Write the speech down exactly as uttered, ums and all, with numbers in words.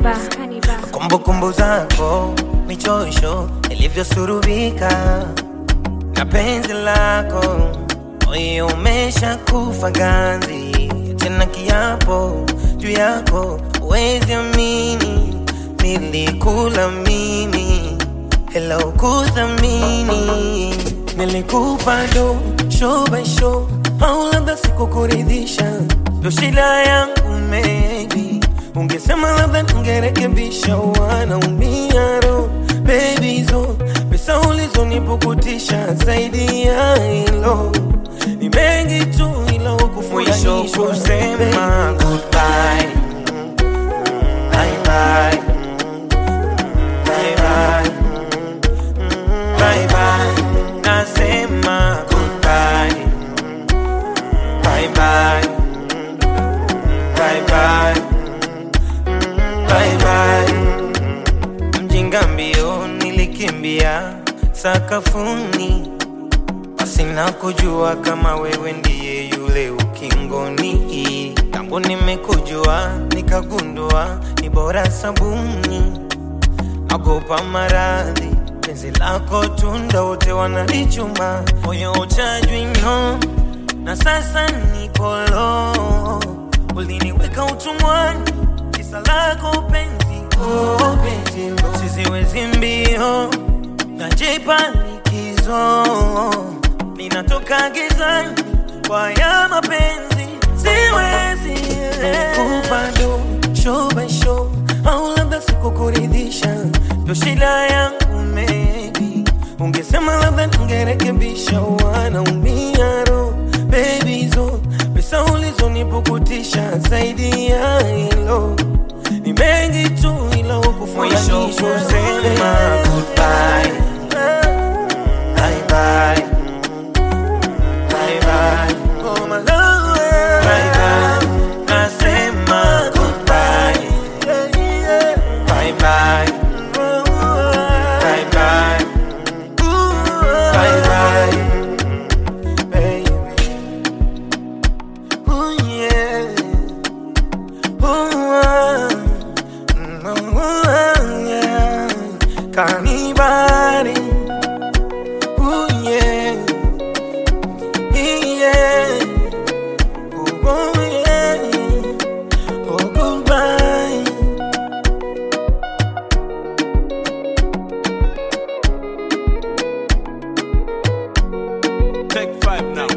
Kaniba, kumbukumbu zako michosho ilivyosurubika na penzi lako, moyo umesha kufa ganzi. Tena kiapo juu yako uwezi amini, nilikula mimi hello kuthamini. Nilikupa do show by show, au labda sikukuridhisha, ndo shida yangu maybe. Ungesema labda ningerekebisha, wanaumia roho baby zo. Pesa ulizonipukutisha zaidi ya hilo ni mengi tu, ila ukufurahisha kusema goodbye. Bye bye, bye bye, bye bye. Nasema goodbye. Bye bye, bye bye, bye bye. Mjinga mbio nilikimbia sakafuni, pasina kujua kama wewe ndiye yule ukingoni. Tangu nimekujua nikagundua ni bora sabuni, agopa maradhi penzi lako tunda wote wanalichuma. Moyo uchajwi no, na sasa nikolo, uliniweka utumwani kisa lako penzi. Oh penzi lo, siziwezi mbio najipa likizo, ninatoka gizani kwa ya mapenzi siwezi. Nilikupa do show by show, au labda sikukuridhisha, ndo shida yangu maybe. Ungesema labda ningerekebisha, wanaumia roho baby zo. Pesa ulizonipukutisha zaidi ya hilo ni mengi tu, ila ukufurahisha kusema goodbye. Bye bye, bye bye, oh my love. Bye bye, nasema goodbye. Bye bye, bye bye, bye bye, baby. Ooh yeah, ooh ah, ooh yeah. Kanibali, ooh yeah, yeah, ooh yeah, oh goodbye. Take five now.